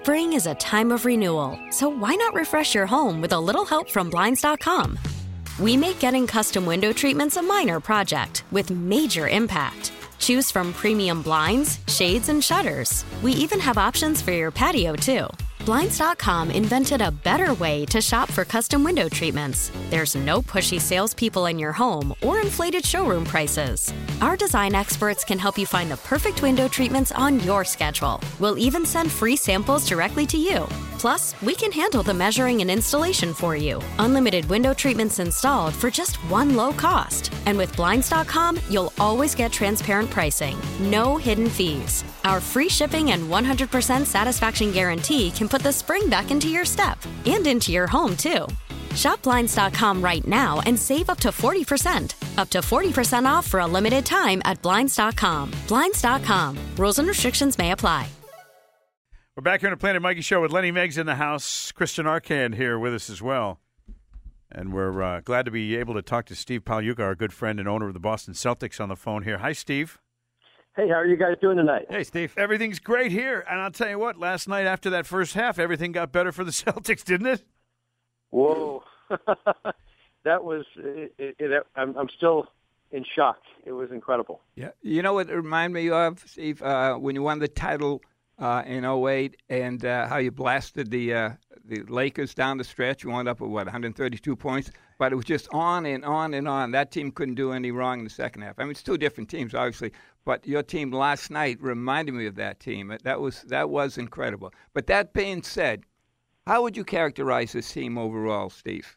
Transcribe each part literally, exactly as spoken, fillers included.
Spring is a time of renewal, so why not refresh your home with a little help from Blinds dot com? We make getting custom window treatments a minor project with major impact. Choose from premium blinds, shades, and shutters. We even have options for your patio, too. Blinds dot com invented a better way to shop for custom window treatments. There's no pushy salespeople in your home or inflated showroom prices. Our design experts can help you find the perfect window treatments on your schedule. We'll even send free samples directly to you. Plus, we can handle the measuring and installation for you. Unlimited window treatments installed for just one low cost. And with Blinds dot com, you'll always get transparent pricing. No hidden fees. Our free shipping and one hundred percent satisfaction guarantee can put the spring back into your step and into your home, too. Shop Blinds dot com right now and save up to forty percent. Up to forty percent off for a limited time at Blinds dot com. Blinds dot com. Rules and restrictions may apply. We're back here on the Planet Mikey Show with Lenny Meggs in the house. Christian Arcand here with us as well. And we're uh, glad to be able to talk to Steve Pagliuca, our good friend and owner of the Boston Celtics, on the phone here. Hi, Steve. Hey, how are you guys doing tonight? Hey, Steve. Everything's great here. And I'll tell you what, last night after that first half, everything got better for the Celtics, didn't it? Whoa. That was it, it, it, I'm, I'm still in shock. It was incredible. Yeah. You know what it reminded me of, Steve, uh, when you won the title uh, in oh eight and uh, how you blasted the uh, the Lakers down the stretch. You wound up with, what, one hundred thirty-two points? But it was just on and on and on. That team couldn't do any wrong in the second half. I mean, it's two different teams, obviously. But your team last night reminded me of that team. That was that was incredible. But that being said, how would you characterize this team overall, Steve?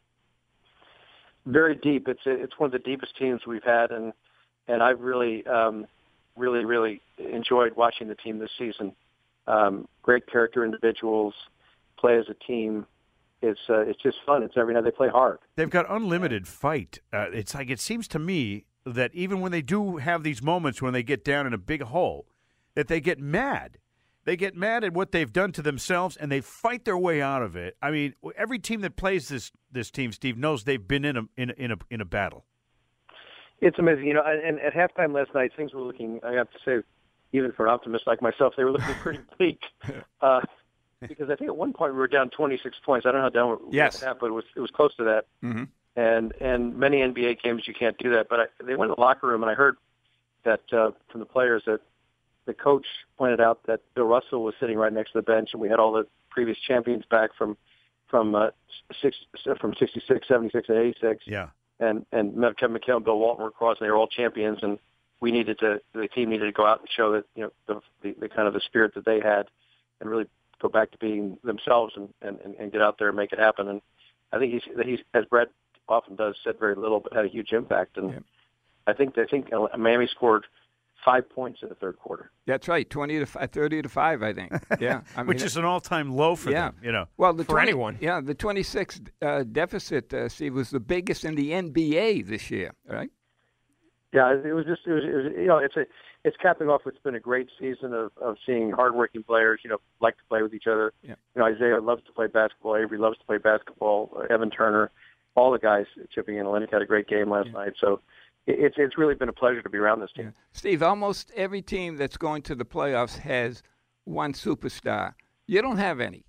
Very deep. It's a, it's one of the deepest teams we've had, and and I've really, um, really, really enjoyed watching the team this season. Um, great character individuals, play as a team. It's uh, it's just fun. It's every night they play hard. They've got unlimited fight. Uh, it's like it seems to me that even when they do have these moments when they get down in a big hole, that they get mad. They get mad at what they've done to themselves, and they fight their way out of it. I mean, every team that plays this this team, Steve, knows they've been in a in a, in a, in a battle. It's amazing, you know. And at halftime last night, things were looking. I have to say, even for an optimist like myself, they were looking pretty bleak. Uh, because I think at one point we were down twenty-six points. I don't know how down we yes. were at, but it was it was close to that. Mm-hmm. And and many N B A games you can't do that. But I, they went to the locker room, and I heard that uh, from the players that the coach pointed out that Bill Russell was sitting right next to the bench, and we had all the previous champions back from from uh, six from sixty-six, seventy-six, and eighty-six. Yeah. And and Kevin McHale and Bill Walton were across, and they were all champions. And we needed to the team needed to go out and show that you know the the, the kind of the spirit that they had, and really go back to being themselves and, and, and get out there and make it happen. And I think he's he's as Brad often does, said very little but had a huge impact. And yeah. I think I think Miami scored five points in the third quarter. That's right, twenty to five, thirty to five, I think. Yeah, I mean, which is an all-time low for yeah. them. You know, well, the for twenty, anyone. Yeah, the twenty-six uh, deficit, uh, Steve, was the biggest in the N B A this year. Right? Yeah, it was just it was, it was you know it's a it's capping off what's been a great season of, of seeing hardworking players you know like to play with each other. Yeah. You know, Isaiah loves to play basketball. Avery loves to play basketball. Uh, Evan Turner, all the guys chipping in. Lennox had a great game last yeah. night. So it, it's it's really been a pleasure to be around this team. Yeah. Steve, almost every team that's going to the playoffs has one superstar. You don't have any.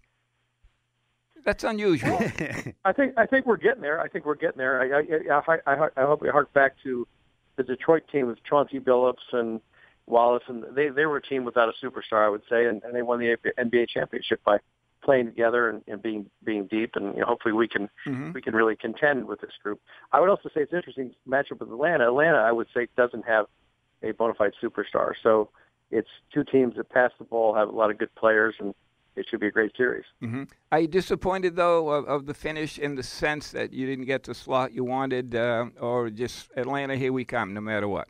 That's unusual. I think I think we're getting there. I think we're getting there. I I, I, I, I hope we hark back to the Detroit team with Chauncey Billups and Wallace, and they, they were a team without a superstar, I would say, and, and they won the N B A championship by playing together and, and being being deep, and you know, hopefully we can mm-hmm. we can really contend with this group. I would also say it's interesting matchup with Atlanta. Atlanta, I would say, doesn't have a bona fide superstar, so it's two teams that pass the ball, have a lot of good players, and it should be a great series. Mm-hmm. Are you disappointed, though, of, of the finish in the sense that you didn't get the slot you wanted, uh, or just Atlanta, here we come, no matter what?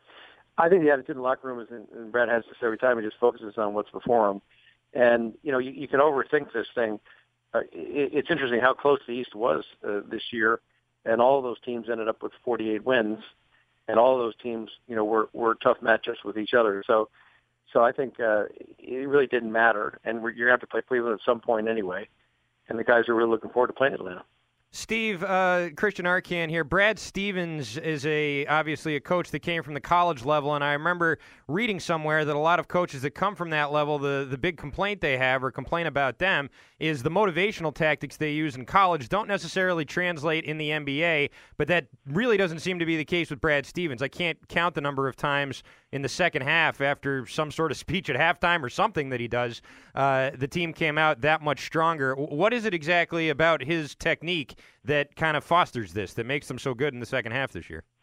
I think the attitude in the locker room is, and Brad has this every time, he just focuses on what's before him. And, you know, you, you can overthink this thing. Uh, it, it's interesting how close the East was uh, this year, and all of those teams ended up with forty-eight wins, and all of those teams, you know, were, were tough matchups with each other. So, So I think uh, it really didn't matter, and we're, you're going to have to play Cleveland at some point anyway. And the guys are really looking forward to playing Atlanta. Steve, uh, Christian Arcand here. Brad Stevens is a obviously a coach that came from the college level, and I remember reading somewhere that a lot of coaches that come from that level, the, the big complaint they have or complain about them is the motivational tactics they use in college don't necessarily translate in the N B A, but that really doesn't seem to be the case with Brad Stevens. I can't count the number of times in the second half after some sort of speech at halftime or something that he does, uh, the team came out that much stronger. What is it exactly about his technique that kind of fosters this, that makes them so good in the second half this year?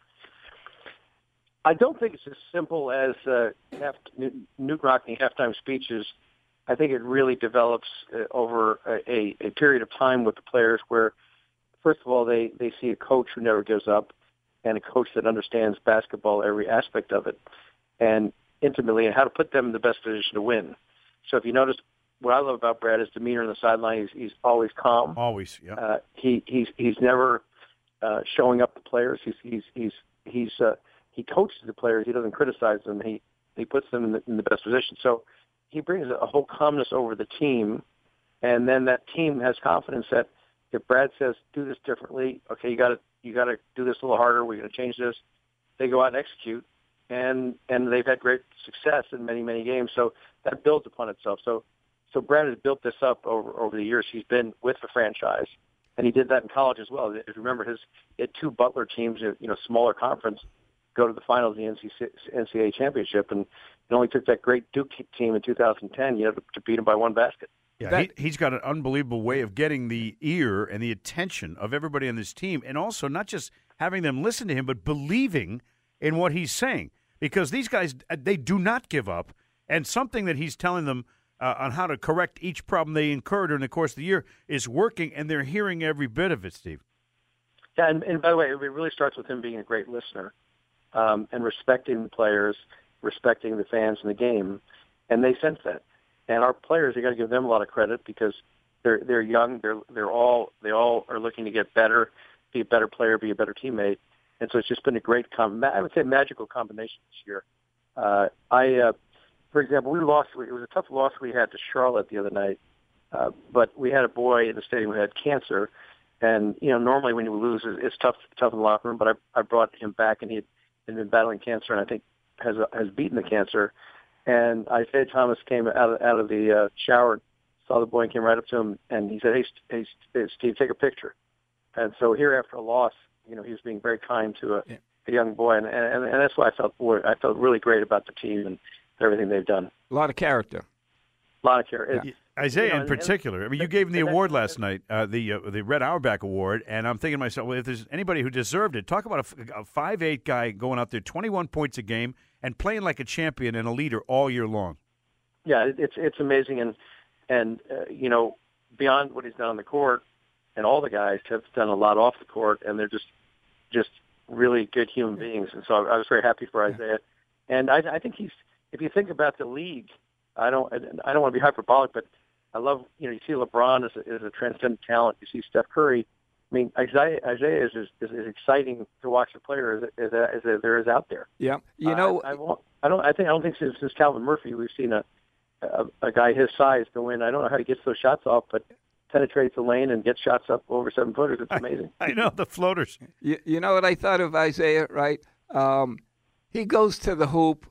I don't think it's as simple as uh, half, Newt Rockne halftime speeches. I think it really develops uh, over a, a period of time with the players where, first of all, they, they see a coach who never gives up and a coach that understands basketball, every aspect of it, and intimately, and how to put them in the best position to win. So if you notice, what I love about Brad is demeanor on the sideline. He's, he's always calm. Always, yeah. Uh, he he's he's never uh, showing up the players. He's he's he's he's uh, he coaches the players. He doesn't criticize them. He he puts them in the, in the best position. So he brings a whole calmness over the team, and then that team has confidence that if Brad says do this differently, okay, you got to you got to do this a little harder. We're going to change this. They go out and execute, and and they've had great success in many many games. So that builds upon itself. So. So Brad has built this up over over the years. He's been with the franchise, and he did that in college as well. If you remember, his he had two Butler teams, you know, smaller conference, go to the finals of the N C double A championship, and it only took that great Duke team in two thousand ten, you know, to, to beat him by one basket. Yeah, he, he's got an unbelievable way of getting the ear and the attention of everybody on this team, and also not just having them listen to him, but believing in what he's saying. Because these guys, they do not give up, and something that he's telling them Uh, on how to correct each problem they incur during the course of the year is working, and they're hearing every bit of it, Steve. Yeah, and, and by the way, it really starts with him being a great listener um, and respecting the players, respecting the fans in the game, and they sense that. And our players, you got to give them a lot of credit because they're they're young, they're they're all they all are looking to get better, be a better player, be a better teammate, and so it's just been a great, com- I would say, magical combination this year. Uh, I. Uh, For example, we lost. It was a tough loss we had to Charlotte the other night, uh, but we had a boy in the stadium who had cancer, and you know normally when you lose, it's tough, tough in the locker room. But I, I brought him back, and he had been battling cancer, and I think has has beaten the cancer. And Isaiah Thomas came out of, out of the uh, shower, saw the boy, and came right up to him, and he said, "Hey, hey, hey Steve, take a picture." And so here, after a loss, you know, he was being very kind to a, yeah. a young boy, and, and and that's why I felt I felt really great about the team and everything they've done. A lot of character. A lot of character. Yeah. Isaiah, you know, in particular. And, I mean, you gave him the award last night, uh, the uh, the Red Auerbach Award, and I'm thinking to myself, well, if there's anybody who deserved it, talk about a, a five eight guy going out there, twenty-one points a game, and playing like a champion and a leader all year long. Yeah, it's it's amazing, and and uh, you know, beyond what he's done on the court, and all the guys have done a lot off the court, and they're just just really good human beings, and so I was very happy for Isaiah, and I, I think he's. If you think about the league, I don't I don't want to be hyperbolic, but I love, you know, you see LeBron as a, as a transcendent talent. You see Steph Curry. I mean, Isaiah, Isaiah is, is, is exciting to watch a player as, as, as, as there is out there. Yeah. You know, uh, I, I, won't, I don't, I think, I don't think since, since Calvin Murphy, we've seen a, a, a guy his size go in. I don't know how he gets those shots off, but penetrates the lane and gets shots up over seven footers. It's amazing. I, I know, the floaters. You, you know what I thought of Isaiah, right? Um, he goes to the hoop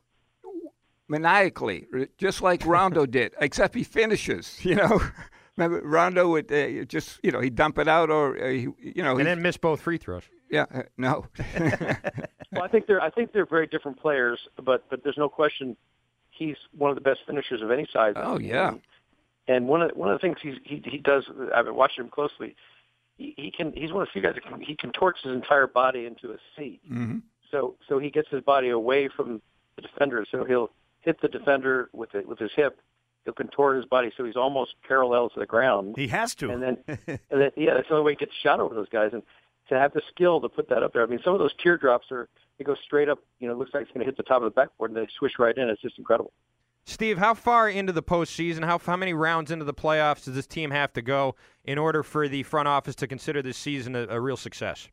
maniacally, just like Rondo did, except he finishes, you know. Remember, Rondo would uh, just, you know, he'd dump it out or, uh, he, you know. And then miss both free throws. Yeah, uh, no. Well, I think they're I think they're very different players, but but there's no question he's one of the best finishers of any size. Oh, yeah. And one of, one of the things he's, he he does, I've been watching him closely, he, he can he's one of the few guys that can, he contorts his entire body into a C. Mm-hmm. So so he gets his body away from the defender, so he'll hit the defender with it, with his hip. He'll contort his body so he's almost parallel to the ground. He has to. And then, and then yeah, that's the only way he gets shot over those guys. And to have the skill to put that up there, I mean, some of those teardrops are, they go straight up, you know, it looks like it's going to hit the top of the backboard, and they swish right in. It's just incredible. Steve, how far into the postseason, how, how many rounds into the playoffs does this team have to go in order for the front office to consider this season a, a real success?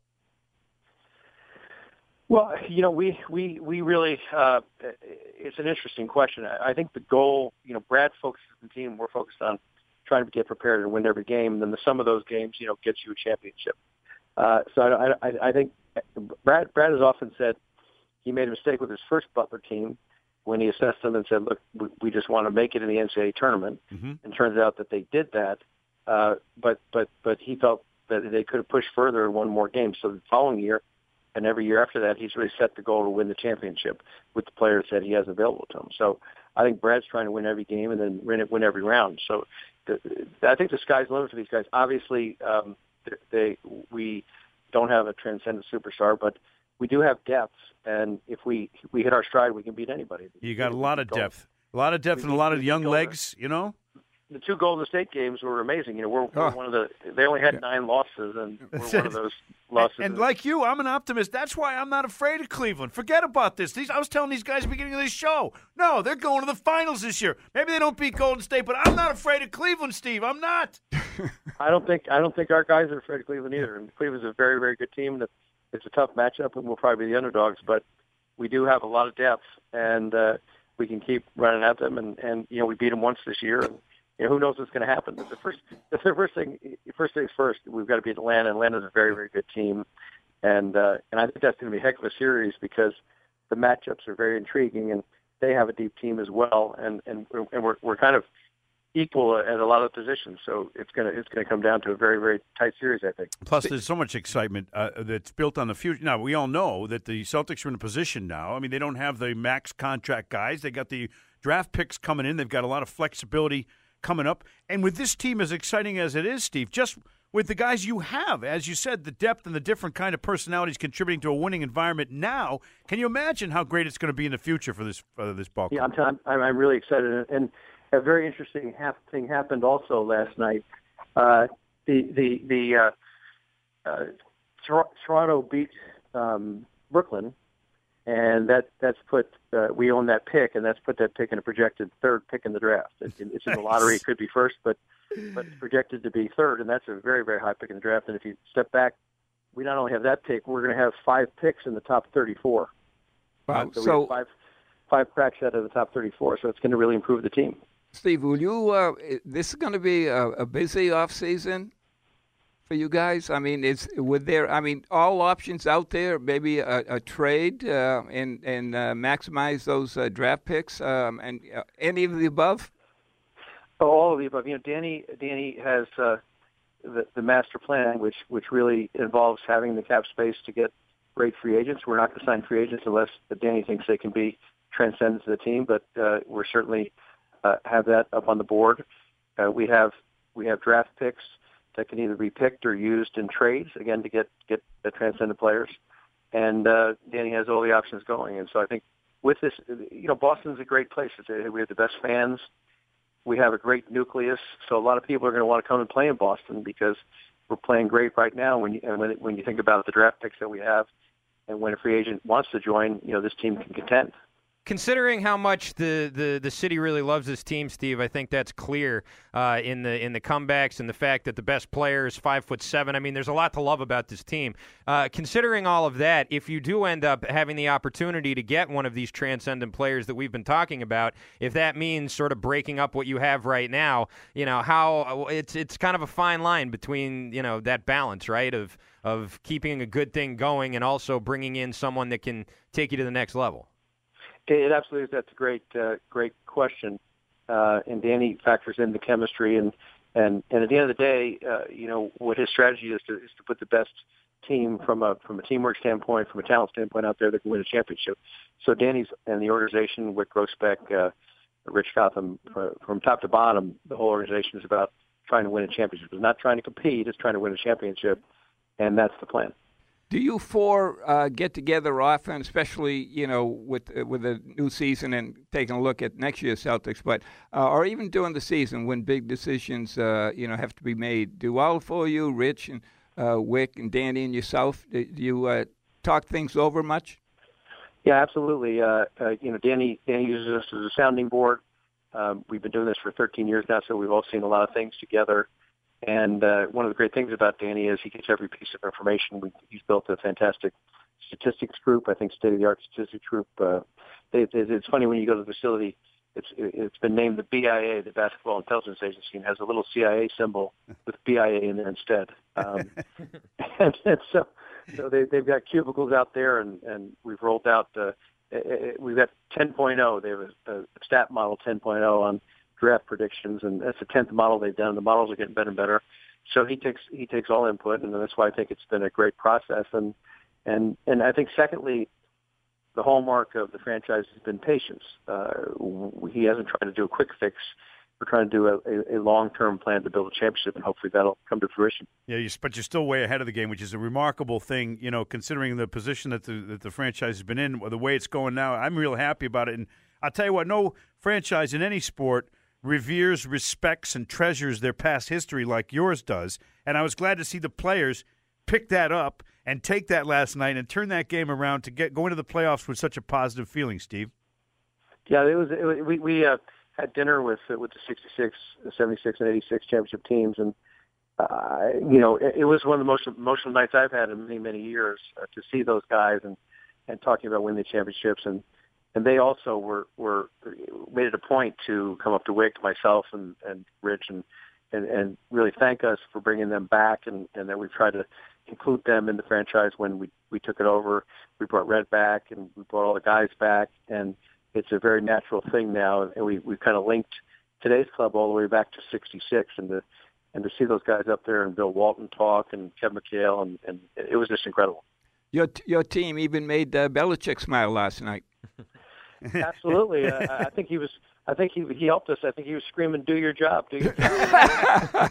Well, you know, we we we really uh, it's an interesting question. I think the goal, you know, Brad focuses the team. We're focused on trying to get prepared and win every game. And then the sum of those games, you know, gets you a championship. Uh, so I, I, I think Brad Brad has often said he made a mistake with his first Butler team when he assessed them and said, look, we, we just want to make it in the N C double A tournament. Mm-hmm. And turns out that they did that. Uh, but, but, but he felt that they could have pushed further and won more games. So the following year and every year after that, he's really set the goal to win the championship with the players that he has available to him. So I think Brad's trying to win every game and then win it, win every round. So the, I think the sky's the limit for these guys. Obviously, um, they, we don't have a transcendent superstar, but we do have depth. And if we if we hit our stride, we can beat anybody. You got a lot of depth, a lot of depth, and a lot of young legs. You know, the two Golden State games were amazing. You know, we're, we're oh. one of the. They only had nine losses, and we're one of those losses. And, and like you, I'm an optimist. That's why I'm not afraid of Cleveland. Forget about this. These I was telling these guys at the beginning of this show. No, they're going to the finals this year. Maybe they don't beat Golden State, but I'm not afraid of Cleveland, Steve. I'm not. I don't think I don't think our guys are afraid of Cleveland either. And Cleveland's a very very good team. It's a tough matchup, and we'll probably be the underdogs, but we do have a lot of depth, and uh, we can keep running at them. And, and you know, we beat them once this year, and you know, who knows what's going to happen. But the first, the first thing, first things first, we've got to beat Atlanta. Atlanta's a very, very good team, and uh, and I think that's going to be a heck of a series because the matchups are very intriguing, and they have a deep team as well, and and and we're we're kind of equal at a lot of positions, so it's gonna it's gonna come down to a very very tight series, I think. Plus, there's so much excitement uh, that's built on the future. Now, we all know that the Celtics are in a position now. I mean, they don't have the max contract guys. They got the draft picks coming in. They've got a lot of flexibility coming up. And with this team as exciting as it is, Steve, just with the guys you have, as you said, the depth and the different kind of personalities contributing to a winning environment now, can you imagine how great it's going to be in the future for this uh, this ball club? Yeah, I'm, I'm I'm really excited, and a very interesting thing happened also last night. Uh, the the the uh, uh, Toronto beat um, Brooklyn, and that that's put uh, we own that pick, and that's put that pick in a projected third pick in the draft. It, it's in the lottery; it could be first, but but it's projected to be third, and that's a very very high pick in the draft. And if you step back, we not only have that pick, we're going to have five picks in the top thirty-four. Wow! So, so we have five five cracks out of the top thirty-four, so it's going to really improve the team. Steve, will you? Uh, this is going to be a, a busy off season for you guys. I mean, is with there? I mean, all options out there. Maybe a, a trade uh, and and uh, maximize those uh, draft picks um, and uh, any of the above. Oh, all of the above. You know, Danny Danny has uh, the the master plan, which which really involves having the cap space to get great free agents. We're not going to sign free agents unless Danny thinks they can be transcendent to the team, but uh, we're certainly. Uh, have that up on the board. Uh, we have we have draft picks that can either be picked or used in trades again to get get the transcendent players. And uh, Danny has all the options going. And so I think with this, you know, Boston's a great place. We have the best fans. We have a great nucleus. So a lot of people are going to want to come and play in Boston because we're playing great right now. When you, and when when you think about the draft picks that we have, and when a free agent wants to join, you know, this team can contend. Considering how much the, the, the city really loves this team, Steve, I think that's clear uh, in the in the comebacks and the fact that the best player is five foot seven. I mean, there's a lot to love about this team. Uh, considering all of that, if you do end up having the opportunity to get one of these transcendent players that we've been talking about, if that means sort of breaking up what you have right now, you know how it's it's kind of a fine line between you know that balance, right, of of keeping a good thing going and also bringing in someone that can take you to the next level. It absolutely is. That's a great, uh, great question. Uh, and Danny factors in the chemistry, and, and, and at the end of the day, uh, you know, what his strategy is to is to put the best team from a from a teamwork standpoint, from a talent standpoint out there that can win a championship. So Danny's and the organization, Wick Grossbeck, uh, Rich Gotham, uh, from top to bottom, the whole organization is about trying to win a championship. It's not trying to compete; it's trying to win a championship, and that's the plan. Do you four uh, get together often, especially you know with uh, with a new season and taking a look at next year's Celtics, but uh, or even during the season when big decisions uh, you know have to be made? Do all four of you, Rich and uh, Wick and Danny and yourself, do you uh, talk things over much? Yeah, absolutely. Uh, uh, you know, Danny Danny uses us as a sounding board. Um, we've been doing this for thirteen years now, so we've all seen a lot of things together. And uh, one of the great things about Danny is he gets every piece of information. We, he's built a fantastic statistics group, I think state-of-the-art statistics group. Uh, they, they, it's funny when you go to the facility, it's it's been named the B I A, the Basketball Intelligence Agency, and has a little C I A symbol with B I A in there instead. Um, and, and so, so they, they've got cubicles out there, and, and we've rolled out the. We've got ten point oh. They have a, a stat model ten point oh on draft predictions, and that's the tenth model they've done. The models are getting better and better. So he takes he takes all input, and that's why I think it's been a great process. And and and I think secondly, the hallmark of the franchise has been patience. Uh, he hasn't tried to do a quick fix. We're trying to do a, a, a long-term plan to build a championship, and hopefully that'll come to fruition. Yeah, you, but you're still way ahead of the game, which is a remarkable thing, you know, considering the position that the, that the franchise has been in, the way it's going now. I'm real happy about it. And I'll tell you what, no franchise in any sport reveres, respects, and treasures their past history like yours does. And I was glad to see the players pick that up and take that last night and turn that game around to get go into the playoffs with such a positive feeling, Steve. Yeah, it was. It was we we uh, had dinner with with the sixty-six, seventy-six, and eighty-six championship teams, and uh, you know, it, it was one of the most emotional nights I've had in many many years uh, to see those guys and and talking about winning the championships, and and they also were were made it a point to come up to Wick, myself and and Rich, and and and really thank us for bringing them back, and and that we tried to include them in the franchise when we we took it over. We brought Red back, and we brought all the guys back, and it's a very natural thing now, and we we kind of linked today's club all the way back to sixty-six, and to and to see those guys up there and Bill Walton talk and Kevin McHale, and, and it was just incredible. Your your team even made uh, Belichick smile last night. Absolutely, uh, I think he was. I think he he helped us. I think he was screaming, "Do your job, do your job."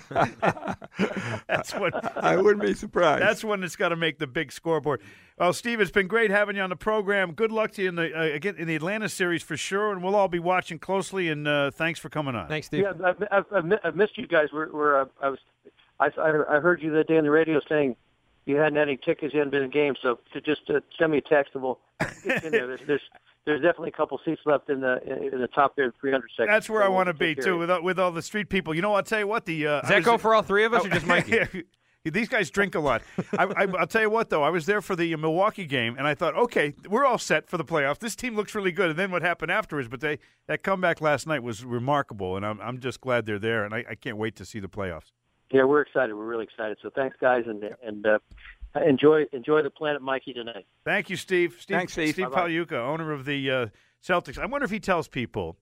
That's what I wouldn't be surprised. That's when it's got to make the big scoreboard. Well, Steve, it's been great having you on the program. Good luck to you in the uh, again in the Atlanta series for sure, and we'll all be watching closely. And uh, thanks for coming on. Thanks, Steve. Yeah, I've, I've, I've, I've missed you guys. We're, we're uh, I was I, I heard you that day on the radio saying you hadn't had any tickets, you hadn't been in games, so to just uh, send me a text and we'll get in there. There's, there's There's definitely a couple seats left in the in the top there, three hundred section. That's where so I want to be too, with all, with all the street people. You know, I'll tell you what. The uh, does that was, go for all three of us, or just Mikey? These guys drink a lot. I, I, I'll tell you what, though. I was there for the Milwaukee game, and I thought, okay, we're all set for the playoffs. This team looks really good. And then what happened afterwards? But they that comeback last night was remarkable, and I'm I'm just glad they're there, and I, I can't wait to see the playoffs. Yeah, we're excited. We're really excited. So thanks, guys, and and. Uh, Enjoy enjoy the Planet Mikey tonight. Thank you, Steve. Steve Thanks, Steve. Steve Pagliuca, owner of the uh, Celtics. I wonder if he tells people,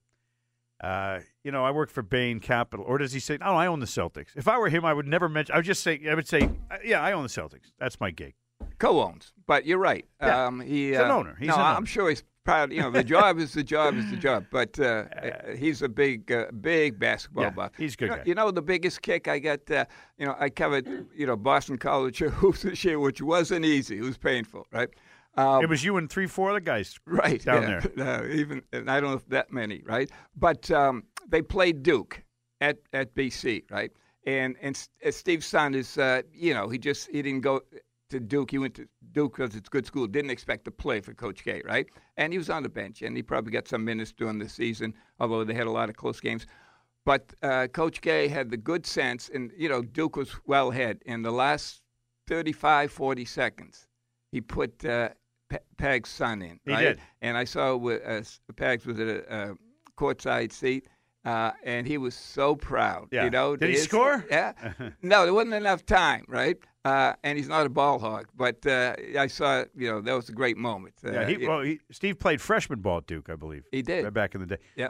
uh, you know, I work for Bain Capital, or does he say, "Oh, I own the Celtics"? If I were him, I would never mention. I would just say, I would say, yeah, I own the Celtics. That's my gig. Co-owns, but you're right. Yeah. Um, he, he's uh, an owner. He's no, an owner. I'm sure he's proud. You know, the job is the job is the job. But uh, he's a big, uh, big basketball yeah, buff. He's a good you know, guy. You know, the biggest kick I got. Uh, you know, I covered, you know, Boston College hoops this year, which wasn't easy. It was painful, right? Um, it was you and three, four other guys, right down yeah. there. Uh, even, and I don't know if that many, right? But um, they played Duke at at B C, right? And and Steve's son is, uh, you know, he just he didn't go to Duke. He went to Duke because it's a good school. Didn't expect to play for Coach K, right? And he was on the bench, and he probably got some minutes during the season, although they had a lot of close games. But uh, Coach K had the good sense, and, you know, Duke was well ahead. In the last thirty-five, forty seconds, he put uh, P- Pag's son in, right? He did. And I saw with, uh, Pags was at a, a courtside seat. Uh, and he was so proud. Yeah. You know, did he his, score? Yeah. No, there wasn't enough time, right? Uh, and he's not a ball hog. But uh, I saw, you know, that was a great moment. Uh, yeah, he, well, he, Steve played freshman ball at Duke, I believe. He did. Right back in the day. Yeah.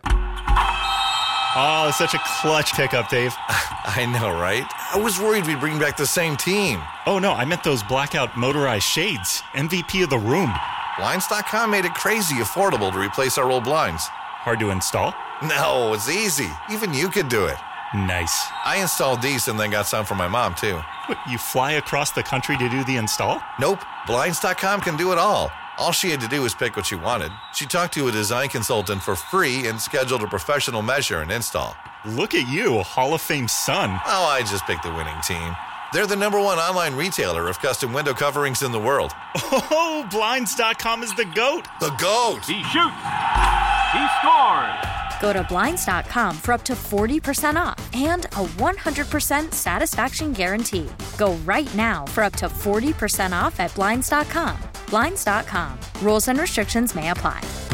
Oh, such a clutch pickup, Dave. I know, right? I was worried we'd bring back the same team. Oh, no, I meant those blackout motorized shades. M V P of the room. Blinds dot com made it crazy affordable to replace our old blinds. Hard to install? No, it's easy. Even you could do it. Nice. I installed these and then got some for my mom, too. What, you fly across the country to do the install? Nope. Blinds dot com can do it all. All she had to do was pick what she wanted. She talked to a design consultant for free and scheduled a professional measure and install. Look at you, Hall of Fame son. Oh, I just picked the winning team. They're the number one online retailer of custom window coverings in the world. Oh, Blinds dot com is the GOAT. The GOAT! He shoots! He scores! Go to Blinds dot com for up to forty percent off and a one hundred percent satisfaction guarantee. Go right now for up to forty percent off at Blinds dot com. Blinds dot com. Rules and restrictions may apply.